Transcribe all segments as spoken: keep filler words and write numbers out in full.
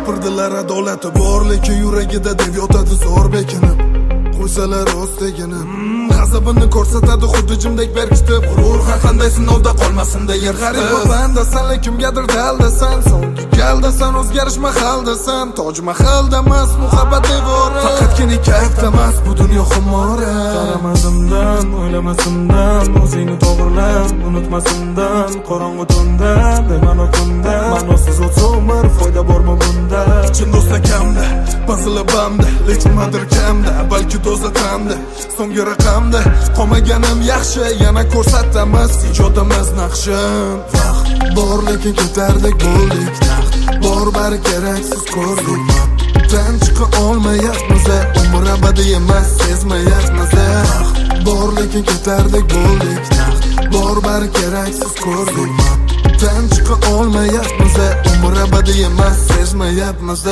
Gapirdilar adolati bor, lekin yuragida deb yotadi zo'r bekinib. Qo'ysalar o'stigini g'azabini ko'rsatadi xuddi jimdek berkitib. G'urur har qanday sinovda qolmasin deyer g'arib va bandasan, kimgadir daldasan. So'nggi galdasan, o'zgarish mahaldasan. Toj mahalda emas, muhabbat devori. Faqatgina kayfda emas, bu dunyo xumori. Qaramasimdan, o'ylamasimdan, o'zingni to'g'rilab, unutmasimdan. Qorong'u tunda, bema'no kunda, ma'nosiz o'tsa umr, foyda bormi bunda? Chin do'stlar kamda, bazili bamda, lekin madir kamda, balki do'zatamda. So'nggi raqamda qolmaganim yaxshi, yana ko'rsatamiz ijodimiz naqshin. Vaqt bor lekin ketardek bo'ldik, naqd bor bari keraksiz ko'rdik. Tan chiqa olmayapmiz, umr abadiy emas, sezmayapmiz. Vaqt bor lekin ketardek bo'ldik, naqd bor bari keraksiz ko'rdik. Tan chiqa olmayapmiz, umr abadiy emas, sezmayapmiz.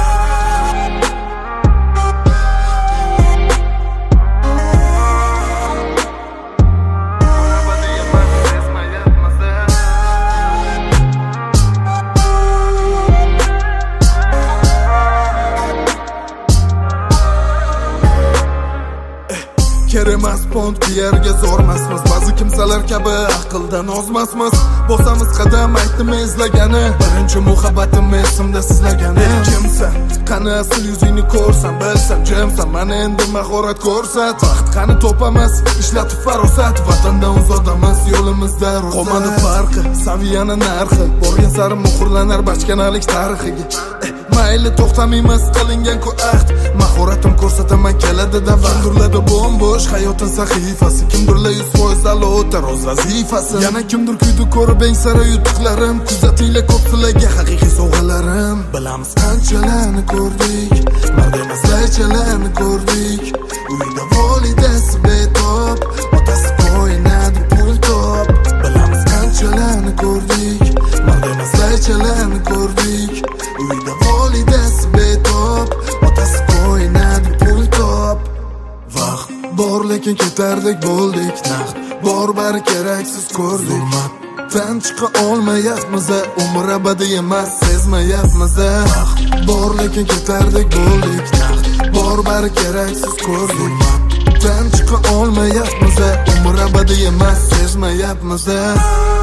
Keremas pont yerga zo'rmasmiz, ba'zi kimsalar kabi aqldan ozmasmiz. Bosamiz qadam aytdim izlagani, birinchi muhabbatim esimda sizlagani. Kimsan? Qani asl yuzingni ko'rsam, bilsam jimsan, mana endi mahorat ko'rsat. Vaqt qani topamiz, ishlatib farosat, vatandan uzodamiz, yo'limizda ruxsat. Qolmadi farqi, saviyani narxi, borgan sari muhrlanar bachkanalik tarixiga. Mayli to'xtamaymiz qilingan ku ahd, mahoratim ko'rsataman keladi da vandurladi bo'm-bo'sh hayotin sahifasi. Kimdirlar yuz foiz alo o'tar o'z vazifasi. Yana kimdir kuydi ko'rib eng sara yutuqlarim. Kuzatinglar ko'pchilarga haqiqiy sovg'alarim. Bilamiz qanchalarni ko'rdik, mardemas laychalarni ko'rdik. Uyda volidasi betob, otasi qo'ynadi pul top. Bilamiz qanchalarni ko'rdik, mardemas laychalarni ko'rdik. Uyda volidasi betob, otasi qo'ynadi pul top. Vaqt bor lekin ketardek bo'ldik, naqd bor bari keraksiz ko'rdik. Tan chiqa olmayapmiz, umr abadiy emas, sezmayapmiz. Vaqt bor lekin ketardek bo'ldik, naqd bor bari keraksiz ko'rdik. Tan chiqa olmayapmiz, umr abadiy emas, sezmayapmiz.